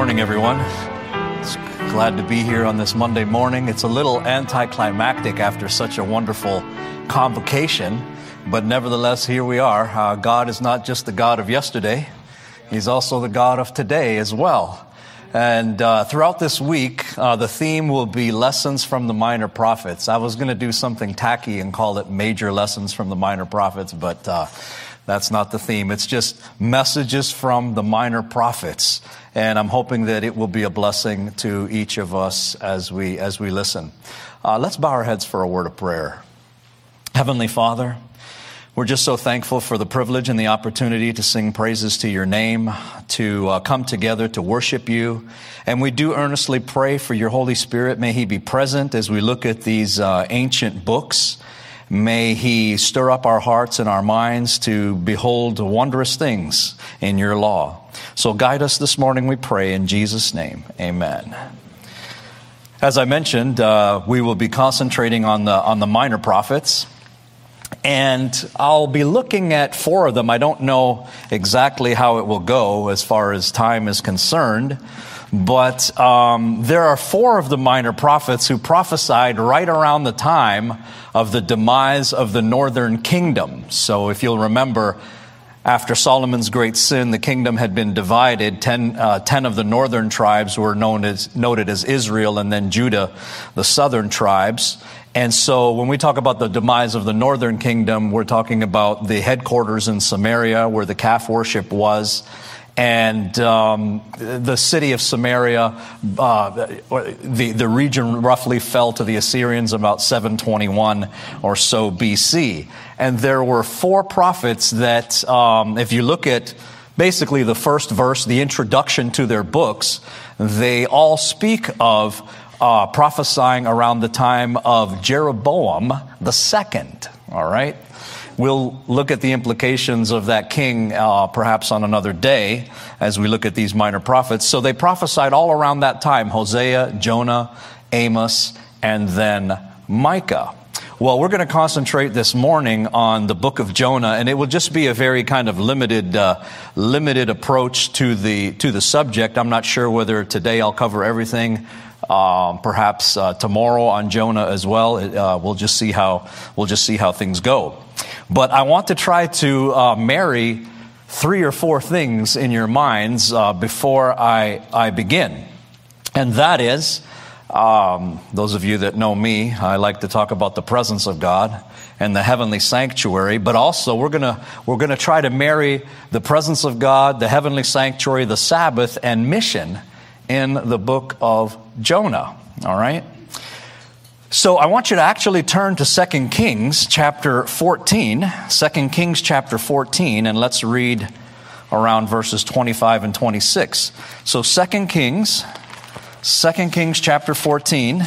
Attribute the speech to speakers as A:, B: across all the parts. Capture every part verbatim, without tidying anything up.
A: morning, everyone. It's glad to be here on this Monday morning. It's a little anticlimactic after such a wonderful convocation, but nevertheless, here we are. Uh, God is not just the God of yesterday. He's also the God of today as well. And uh, throughout this week, uh, the theme will be lessons from the minor prophets. I was going to do something tacky and call it major lessons from the minor prophets, but uh, that's not the theme. It's just messages from the minor prophets. And I'm hoping that it will be a blessing to each of us as we as we listen. Uh, let's bow our heads for a word of prayer. Heavenly Father, we're just so thankful for the privilege and the opportunity to sing praises to your name, to uh, come together to worship you. And we do earnestly pray for your Holy Spirit. May he be present as we look at these uh, ancient books. May he stir up our hearts and our minds to behold wondrous things in your law. So guide us this morning, we pray, in Jesus' name. Amen. As I mentioned, uh, we will be concentrating on the on the minor prophets. And I'll be looking at four of them. I don't know exactly how it will go as far as time is concerned. But um, there are four of the minor prophets who prophesied right around the time of the demise of the northern kingdom. So if you'll remember, after Solomon's great sin, the kingdom had been divided. Ten, uh, ten of the northern tribes were known as, noted as Israel, and then Judah, the southern tribes. And so when we talk about the demise of the northern kingdom, we're talking about the headquarters in Samaria where the calf worship was. And um, the city of Samaria, uh, the, the region roughly fell to the Assyrians about seven twenty-one or so B C. And there were four prophets that, um, if you look at basically the first verse, the introduction to their books, they all speak of uh, prophesying around the time of Jeroboam the second, all right? We'll look at the implications of that king uh, perhaps on another day as we look at these minor prophets. So they prophesied all around that time, Hosea, Jonah, Amos, and then Micah. Well, we're going to concentrate this morning on the book of Jonah, and it will just be a very kind of limited uh, limited approach to the to the subject. I'm not sure whether today I'll cover everything. Uh, perhaps uh, tomorrow on Jonah as well. Uh, we'll just see how we'll just see how things go. But I want to try to uh, marry three or four things in your minds uh, before I I begin, and that is, um, those of you that know me, I like to talk about the presence of God and the heavenly sanctuary. But also, we're gonna we're gonna try to marry the presence of God, the heavenly sanctuary, the Sabbath, and mission in the book of Jonah. All right. So I want you to actually turn to Second Kings chapter fourteen, Second Kings chapter fourteen, and let's read around verses twenty-five and twenty-six. So Second Kings, Second Kings chapter fourteen,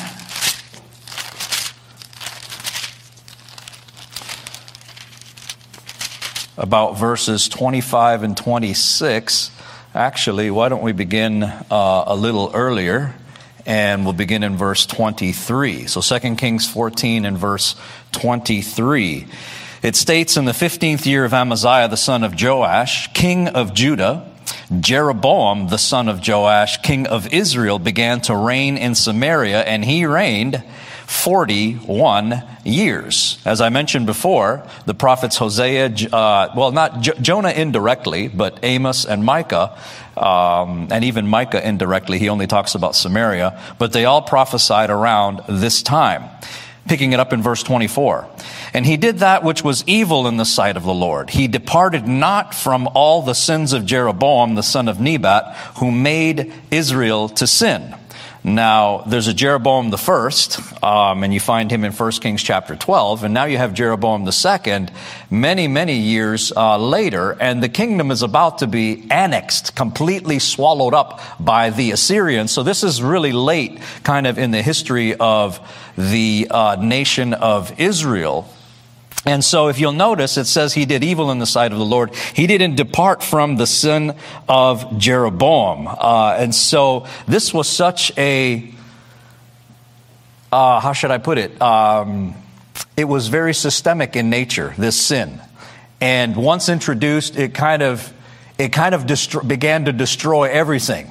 A: about verses twenty-five and twenty-six. Actually, why don't we begin uh, a little earlier? And we'll begin in verse twenty-three. So Second Kings fourteen and verse twenty-three. It states, in the fifteenth year of Amaziah, the son of Joash, king of Judah, Jeroboam, the son of Joash, king of Israel, began to reign in Samaria, and he reigned forty-one years. As I mentioned before, the prophets Hosea, uh, well, not J- Jonah indirectly, but Amos and Micah, um, and even Micah indirectly, he only talks about Samaria, but they all prophesied around this time. Picking it up in verse twenty-four. And he did that which was evil in the sight of the Lord. He departed not from all the sins of Jeroboam, the son of Nebat, who made Israel to sin. Now, there's a Jeroboam the first, um, and you find him in First Kings chapter twelve, and now you have Jeroboam the second, many, many years uh, later, and the kingdom is about to be annexed, completely swallowed up by the Assyrians. So this is really late, kind of in the history of the uh, nation of Israel. And so if you'll notice, it says he did evil in the sight of the Lord. He didn't depart from the sin of Jeroboam. Uh, and so this was such a, uh, how should I put it? Um, it was very systemic in nature, this sin. And once introduced, it kind of, it kind of destro- began to destroy everything.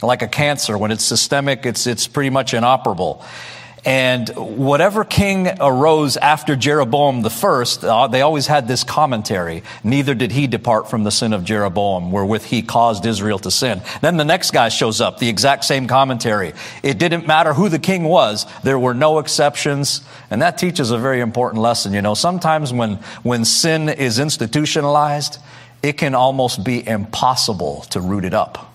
A: like a cancer. When it's systemic, it's it's pretty much inoperable. And whatever king arose after Jeroboam the first, uh, they always had this commentary. Neither did he depart from the sin of Jeroboam, wherewith he caused Israel to sin. Then the next guy shows up, the exact same commentary. It didn't matter who the king was. There were no exceptions. And that teaches a very important lesson. You know, sometimes when, when sin is institutionalized, it can almost be impossible to root it up.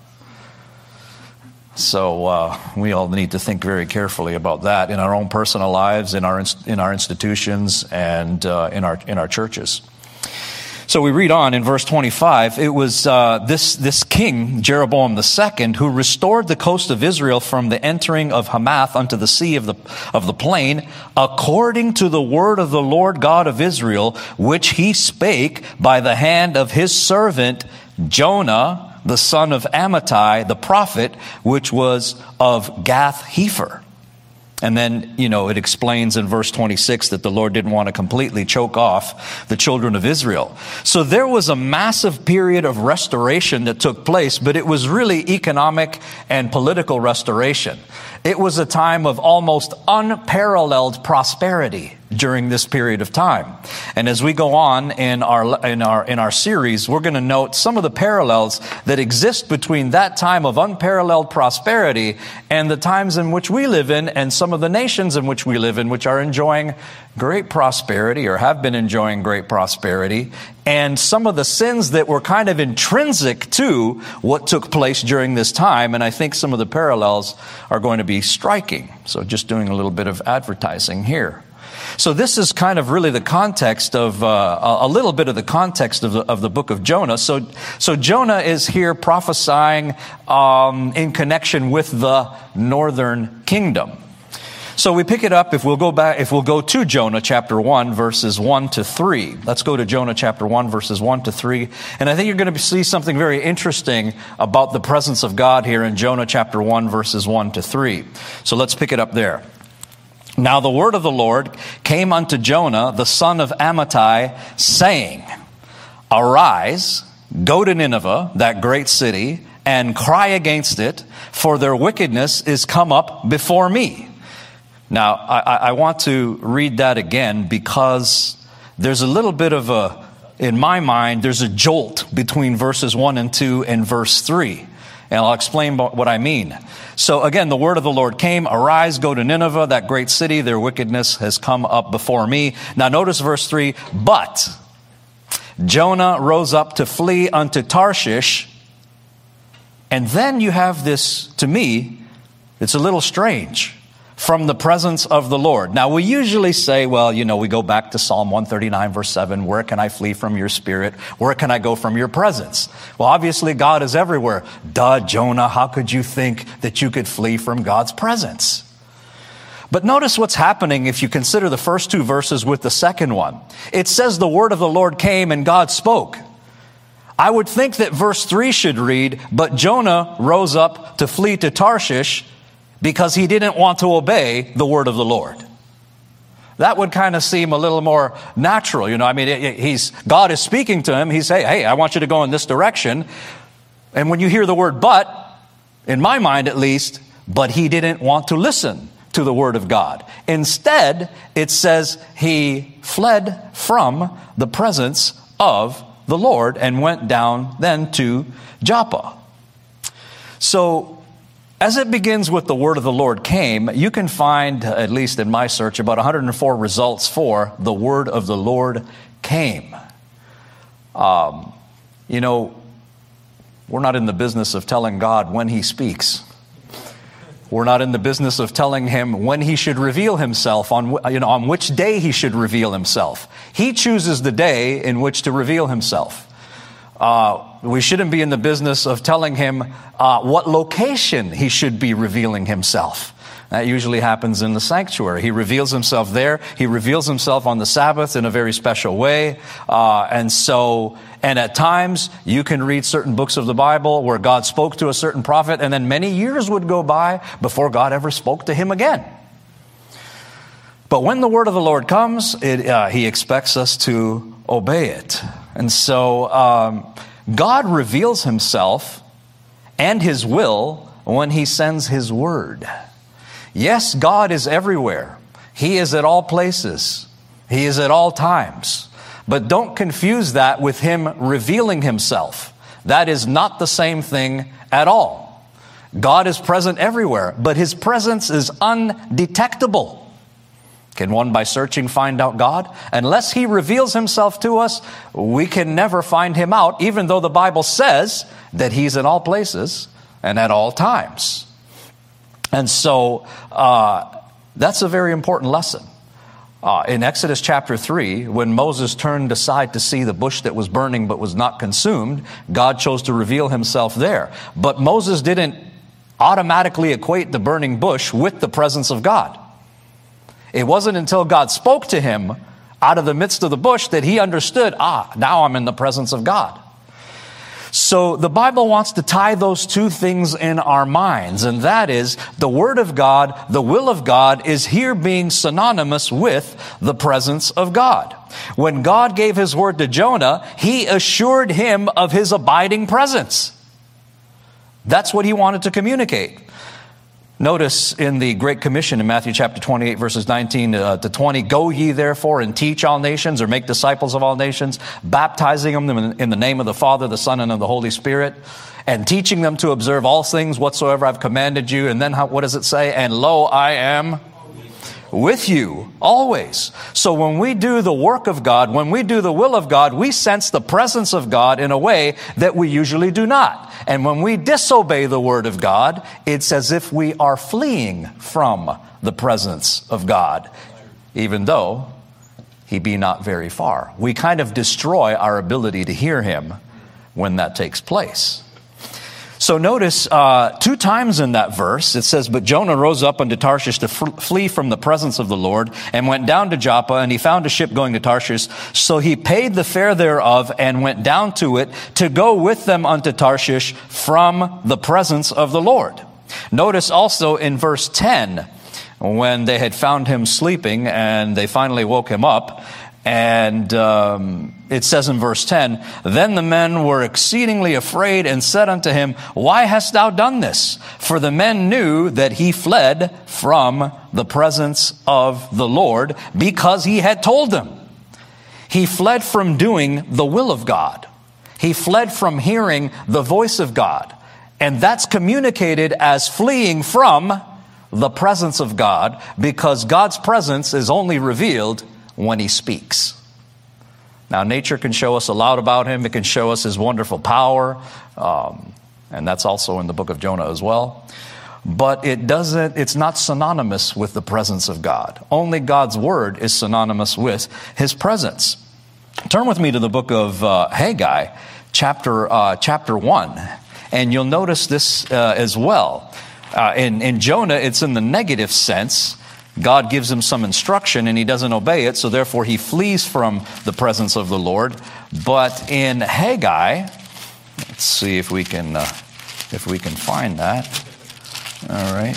A: So uh, we all need to think very carefully about that in our own personal lives, in our in our institutions, and uh, in our in our churches. So we read on in verse twenty-five. It was uh, this this king Jeroboam the second who restored the coast of Israel from the entering of Hamath unto the sea of the of the plain, according to the word of the Lord God of Israel, which he spake by the hand of his servant Jonah, the son of Amittai, the prophet, which was of Gath-hepher. And then, you know, it explains in verse twenty-six that the Lord didn't want to completely choke off the children of Israel. So there was a massive period of restoration that took place, but it was really economic and political restoration. It was a time of almost unparalleled prosperity during this period of time. And as we go on in our in our in our series, we're going to note some of the parallels that exist between that time of unparalleled prosperity and the times in which we live in, and some of the nations in which we live in, which are enjoying great prosperity or have been enjoying great prosperity, and some of the sins that were kind of intrinsic to what took place during this time. And I think some of the parallels are going to be striking. So just doing a little bit of advertising here. So this is kind of really the context of, uh, a little bit of the context of the, of the book of Jonah. So, so Jonah is here prophesying um, in connection with the northern kingdom. So we pick it up, if we'll go back, if we'll go to Jonah chapter one, verses one to three. Let's go to Jonah chapter one, verses one to three. And I think you're going to see something very interesting about the presence of God here in Jonah chapter one, verses one to three. So let's pick it up there. Now the word of the Lord came unto Jonah, the son of Amittai, saying, Arise, go to Nineveh, that great city, and cry against it, for their wickedness is come up before me. Now, I, I want to read that again because there's a little bit of a, in my mind, there's a jolt between verses one and two and verse three. And I'll explain what I mean. So again, the word of the Lord came, Arise, go to Nineveh, that great city, their wickedness has come up before me. Now notice verse three, But Jonah rose up to flee unto Tarshish. And then you have this, to me, it's a little strange. From the presence of the Lord. Now, we usually say, well, you know, we go back to Psalm one thirty-nine, verse seven, where can I flee from your spirit? Where can I go from your presence? Well, obviously, God is everywhere. Duh, Jonah, how could you think that you could flee from God's presence? But notice what's happening if you consider the first two verses with the second one. It says the word of the Lord came and God spoke. I would think that verse three should read, But Jonah rose up to flee to Tarshish, because he didn't want to obey the word of the Lord. That would kind of seem a little more natural. You know, I mean, he's God is speaking to him. He's saying, hey, I want you to go in this direction. And when you hear the word but, in my mind at least, but he didn't want to listen to the word of God. Instead, it says he fled from the presence of the Lord and went down then to Joppa. So, as it begins with the word of the Lord came, you can find, at least in my search, about one hundred four results for the word of the Lord came. Um, you know, we're not in the business of telling God when he speaks. We're not in the business of telling him when he should reveal himself, on, you know, on which day he should reveal himself. He chooses the day in which to reveal himself. Uh, we shouldn't be in the business of telling him uh, what location he should be revealing himself. That usually happens in the sanctuary. He reveals himself there. He reveals himself on the Sabbath in a very special way. Uh, and so, and at times you can read certain books of the Bible where God spoke to a certain prophet, and then many years would go by before God ever spoke to him again. But when the word of the Lord comes, it, uh, he expects us to obey it. And so um, God reveals himself and his will when he sends his word. Yes, God is everywhere. He is at all places. He is at all times. But don't confuse that with him revealing himself. That is not the same thing at all. God is present everywhere, but his presence is undetectable. Can one by searching find out God? Unless he reveals himself to us, we can never find him out, even though the Bible says that he's in all places and at all times. And so uh, that's a very important lesson. Uh, in Exodus chapter three, when Moses turned aside to see the bush that was burning but was not consumed, God chose to reveal himself there. But Moses didn't automatically equate the burning bush with the presence of God. It wasn't until God spoke to him out of the midst of the bush that he understood, ah, now I'm in the presence of God. So the Bible wants to tie those two things in our minds, and that is the Word of God, the will of God is here being synonymous with the presence of God. When God gave his word to Jonah, he assured him of his abiding presence. That's what he wanted to communicate. Notice in the Great Commission in Matthew chapter twenty-eight, verses nineteen to twenty, go ye therefore and teach all nations, or make disciples of all nations, baptizing them in the name of the Father, the Son, and of the Holy Spirit, and teaching them to observe all things whatsoever I've commanded you. And then how, what does it say? And lo, I am with you always. So when we do the work of God, when we do the will of God, we sense the presence of God in a way that we usually do not. And when we disobey the word of God, it's as if we are fleeing from the presence of God, even though he be not very far. We kind of destroy our ability to hear him when that takes place. So notice uh, two times in that verse, it says, but Jonah rose up unto Tarshish to f- flee from the presence of the Lord, and went down to Joppa, and he found a ship going to Tarshish. So he paid the fare thereof, and went down to it, to go with them unto Tarshish from the presence of the Lord. Notice also in verse ten, when they had found him sleeping, and they finally woke him up, and um, it says in verse ten, then the men were exceedingly afraid, and said unto him, why hast thou done this? For the men knew that he fled from the presence of the Lord, because he had told them. He fled from doing the will of God. He fled from hearing the voice of God. And that's communicated as fleeing from the presence of God, because God's presence is only revealed when he speaks. Now, nature can show us a lot about him. It can show us his wonderful power. Um, and that's also in the book of Jonah as well. But it doesn't, it's not synonymous with the presence of God. Only God's word is synonymous with his presence. Turn with me to the book of uh, Haggai, chapter, uh, chapter one. And you'll notice this uh, as well. Uh, in, in Jonah, it's in the negative sense. God gives him some instruction and he doesn't obey it, so therefore he flees from the presence of the Lord. But in Haggai, let's see if we can uh, if we can find that. All right,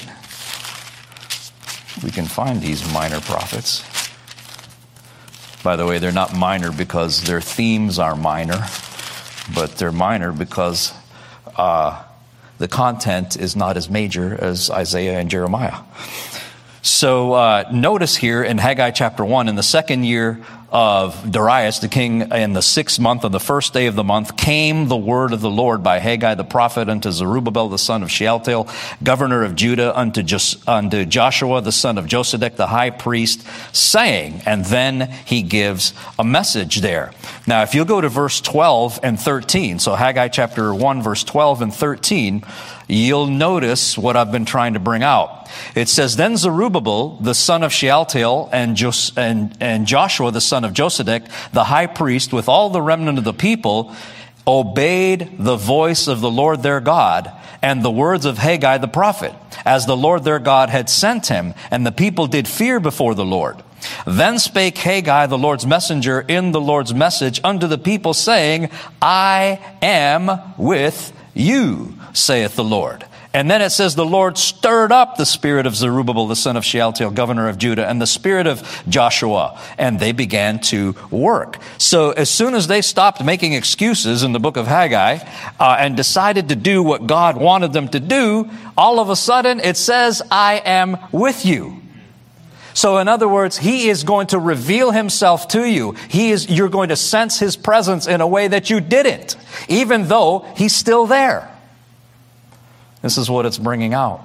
A: we can find these minor prophets. By the way, they're not minor because their themes are minor, but they're minor because uh, the content is not as major as Isaiah and Jeremiah. So uh, notice here in Haggai chapter one, in the second year of Darius the king, in the sixth month, on the first day of the month, came the word of the Lord by Haggai the prophet unto Zerubbabel the son of Shealtiel, governor of Judah, unto, Jos- unto Joshua the son of Josedek the high priest, saying, and then he gives a message there. Now, if you'll go to verse twelve and thirteen, so Haggai chapter one, verse twelve and thirteen, you'll notice what I've been trying to bring out. It says, then Zerubbabel, the son of Shealtiel, and, Jos- and, and Joshua, the son of Josedek, the high priest, with all the remnant of the people, obeyed the voice of the Lord their God and the words of Haggai the prophet, as the Lord their God had sent him, and the people did fear before the Lord. Then spake Haggai, the Lord's messenger, in the Lord's message unto the people, saying, I am with you, saith the Lord. And then it says the Lord stirred up the spirit of Zerubbabel, the son of Shealtiel, governor of Judah, and the spirit of Joshua, and they began to work. So as soon as they stopped making excuses in the book of Haggai uh, and decided to do what God wanted them to do, all of a sudden it says, I am with you. So in other words, he is going to reveal himself to you. He is, you're going to sense his presence in a way that you didn't, even though he's still there. This is what it's bringing out.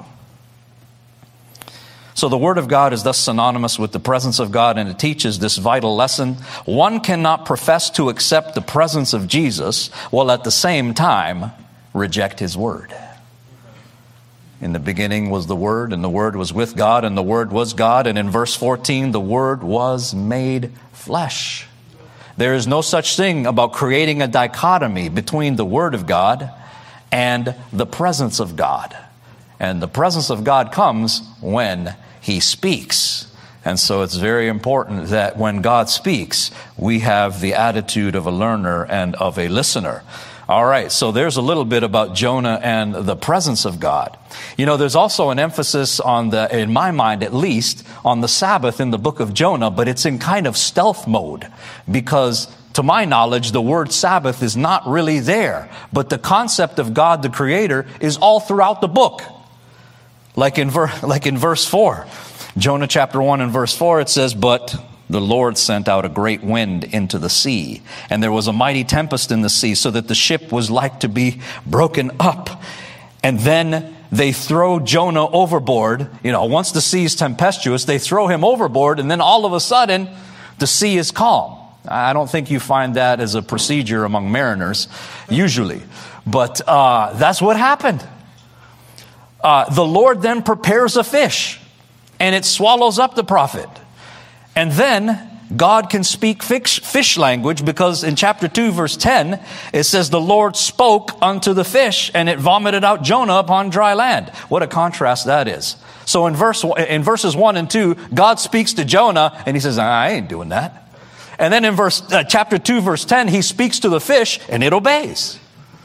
A: So the Word of God is thus synonymous with the presence of God, and it teaches this vital lesson. One cannot profess to accept the presence of Jesus while at the same time reject His Word. In the beginning was the Word, and the Word was with God, and the Word was God. And in verse fourteen, the Word was made flesh. There is no such thing about creating a dichotomy between the Word of God and the presence of God. And the presence of God comes when He speaks. And so it's very important that when God speaks, we have the attitude of a learner and of a listener. All right, so there's a little bit about Jonah and the presence of God. You know, there's also an emphasis on the, in my mind at least, on the Sabbath in the book of Jonah, but it's in kind of stealth mode because to my knowledge, the word Sabbath is not really there. But the concept of God the Creator is all throughout the book. Like in, ver- like in verse four. Jonah chapter one and verse four, it says, But the Lord sent out a great wind into the sea, and there was a mighty tempest in the sea, so that the ship was like to be broken up. And then they throw Jonah overboard. You know, once the sea is tempestuous, they throw him overboard, and then all of a sudden, the sea is calm. I don't think you find that as a procedure among mariners, usually. But uh, that's what happened. Uh, the Lord then prepares a fish, and it swallows up the prophet. And then God can speak fish, fish language, because in chapter two, verse ten, it says, The Lord spoke unto the fish, and it vomited out Jonah upon dry land. What a contrast that is. So in verse in verses one and two, God speaks to Jonah, and he says, I ain't doing that. And then in verse uh, chapter two, verse ten, he speaks to the fish, and it obeys.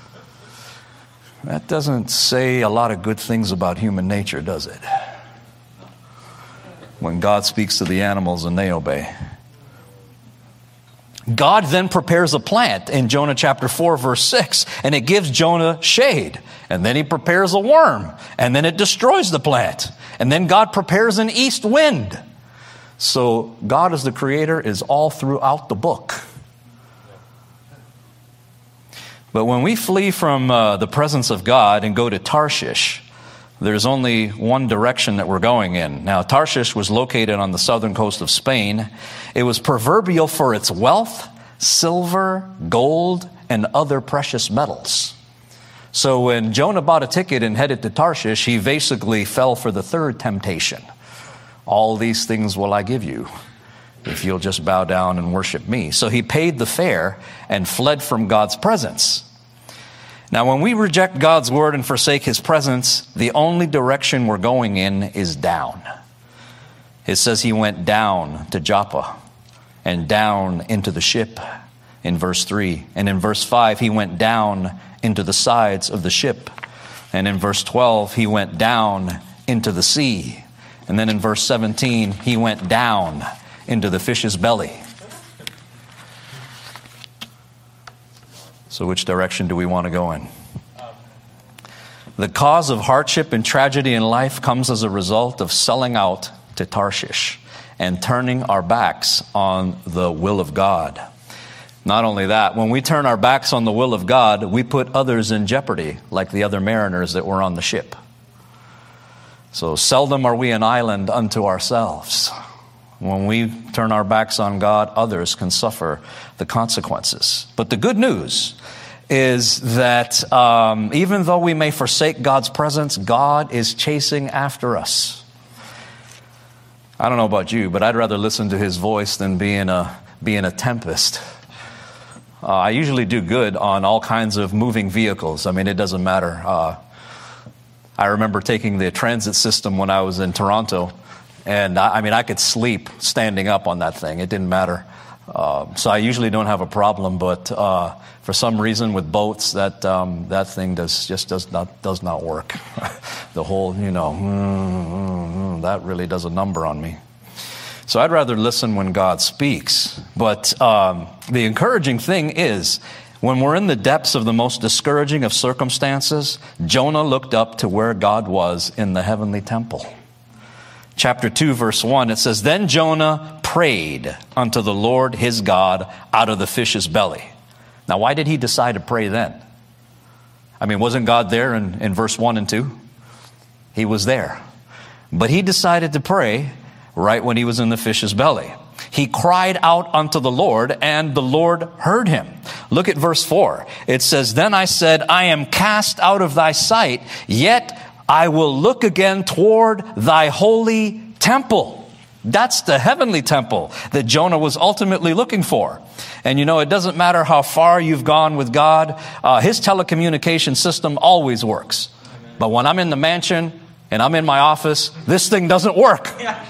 A: That doesn't say a lot of good things about human nature, does it? When God speaks to the animals and they obey. God then prepares a plant in Jonah chapter four, verse six, and it gives Jonah shade. And then he prepares a worm, and then it destroys the plant. And then God prepares an east wind. So God as the Creator is all throughout the book. But when we flee from uh, the presence of God and go to Tarshish, there's only one direction that we're going in. Now, Tarshish was located on the southern coast of Spain. It was proverbial for its wealth, silver, gold, and other precious metals. So when Jonah bought a ticket and headed to Tarshish, he basically fell for the third temptation. All these things will I give you if you'll just bow down and worship me. So he paid the fare and fled from God's presence. Now, when we reject God's word and forsake His presence, the only direction we're going in is down. It says he went down to Joppa and down into the ship in verse three. And in verse five, he went down into the sides of the ship. And in verse twelve, he went down into the sea. And then in verse seventeen, he went down into the fish's belly. So which direction do we want to go in? The cause of hardship and tragedy in life comes as a result of selling out to Tarshish and turning our backs on the will of God. Not only that, when we turn our backs on the will of God, we put others in jeopardy, like the other mariners that were on the ship. So seldom are we an island unto ourselves. When we turn our backs on God, others can suffer the consequences. But the good news is that um, even though we may forsake God's presence, God is chasing after us. I don't know about you, but I'd rather listen to His voice than be in a, be in a tempest. Uh, I usually do good on all kinds of moving vehicles. I mean, it doesn't matter. Uh, I remember taking the transit system when I was in Toronto. And I, I mean, I could sleep standing up on that thing. It didn't matter. Uh, so I usually don't have a problem, but uh, for some reason with boats, that um, that thing does just does not does not work. The whole, you know, mm, mm, mm, that really does a number on me. So I'd rather listen when God speaks. But um, the encouraging thing is, when we're in the depths of the most discouraging of circumstances, Jonah looked up to where God was in the heavenly temple. Chapter two, verse one, it says, "Then Jonah prayed unto the Lord his God out of the fish's belly." Now, why did he decide to pray then? I mean, wasn't God there in, in verse one and two? He was there. But he decided to pray right when he was in the fish's belly. He cried out unto the Lord, and the Lord heard him. Look at verse four. It says, "Then I said, I am cast out of thy sight, yet I will look again toward thy holy temple." That's the heavenly temple that Jonah was ultimately looking for. And you know, it doesn't matter how far you've gone with God, uh, his telecommunication system always works. Amen. But when I'm in the mansion and I'm in my office, this thing doesn't work. Yeah.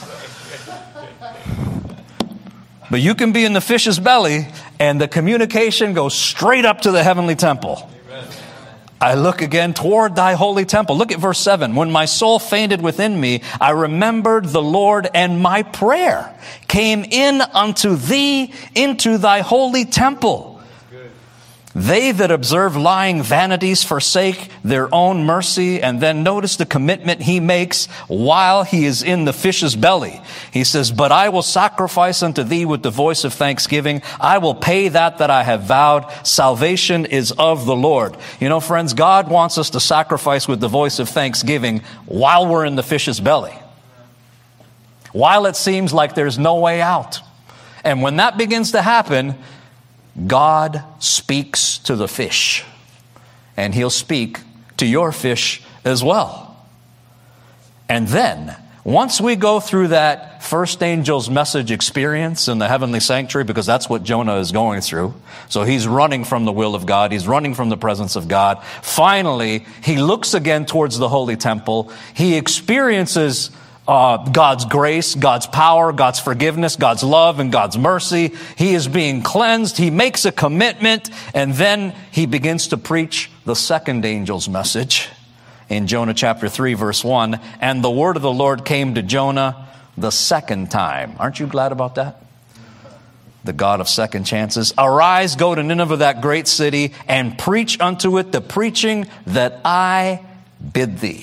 A: But you can be in the fish's belly and the communication goes straight up to the heavenly temple. "I look again toward thy holy temple." Look at verse seven. "When my soul fainted within me, I remembered the Lord, and my prayer came in unto thee into thy holy temple. They that observe lying vanities forsake their own mercy." And then notice the commitment he makes while he is in the fish's belly. He says, "But I will sacrifice unto thee with the voice of thanksgiving. I will pay that that I have vowed. Salvation is of the Lord." You know, friends, God wants us to sacrifice with the voice of thanksgiving while we're in the fish's belly, while it seems like there's no way out. And when that begins to happen, God speaks to the fish, and he'll speak to your fish as well. And then, once we go through that first angel's message experience in the heavenly sanctuary, because that's what Jonah is going through. So he's running from the will of God. He's running from the presence of God. Finally, he looks again towards the holy temple. He experiences Uh, God's grace, God's power, God's forgiveness, God's love, and God's mercy. He is being cleansed. He makes a commitment, and then he begins to preach the second angel's message in Jonah chapter three, verse one. "And the word of the Lord came to Jonah the second time." Aren't you glad about that? The God of second chances. "Arise, go to Nineveh, that great city, and preach unto it the preaching that I bid thee."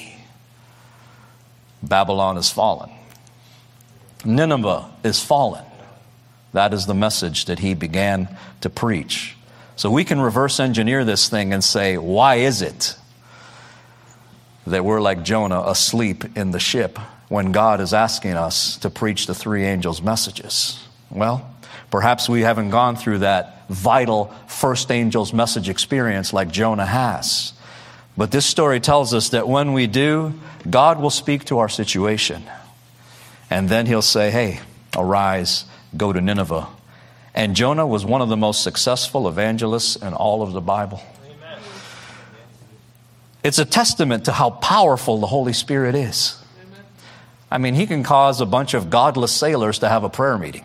A: Babylon is fallen. Nineveh is fallen. That is the message that he began to preach. So we can reverse engineer this thing and say, why is it that we're like Jonah asleep in the ship when God is asking us to preach the three angels' messages? Well, perhaps we haven't gone through that vital first angel's message experience like Jonah has. But this story tells us that when we do, God will speak to our situation. And then he'll say, "Hey, arise, go to Nineveh." And Jonah was one of the most successful evangelists in all of the Bible. Amen. It's a testament to how powerful the Holy Spirit is. Amen. I mean, he can cause a bunch of godless sailors to have a prayer meeting.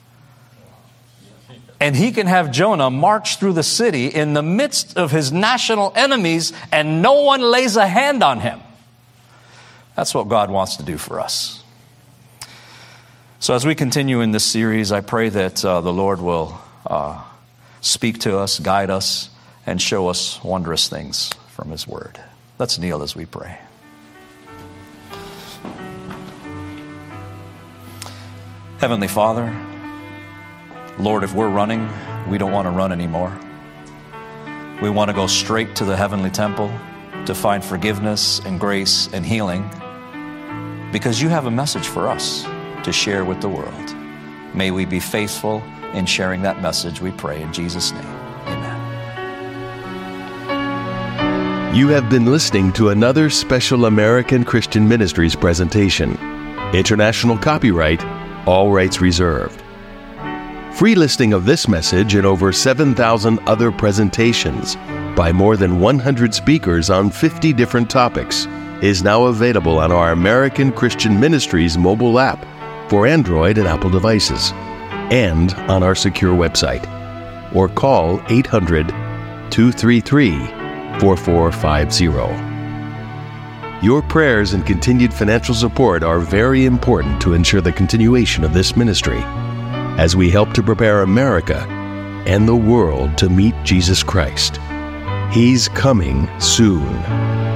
A: And he can have Jonah march through the city in the midst of his national enemies, and no one lays a hand on him. That's what God wants to do for us. So as we continue in this series, I pray that uh, the Lord will uh, speak to us, guide us, and show us wondrous things from his word. Let's kneel as we pray. Heavenly Father, Lord, if we're running, we don't want to run anymore. We want to go straight to the heavenly temple to find forgiveness and grace and healing, because you have a message for us to share with the world. May we be faithful in sharing that message, we pray in Jesus' name. Amen.
B: You have been listening to another Special American Christian Ministries presentation. International copyright, all rights reserved. Free listing of this message and over seven thousand other presentations by more than one hundred speakers on fifty different topics is now available on our American Christian Ministries mobile app for Android and Apple devices. and on our secure website. Or call eight hundred, two three three, four four five zero. Your prayers and continued financial support are very important to ensure the continuation of this ministry as we help to prepare America and the world to meet Jesus Christ. He's coming soon.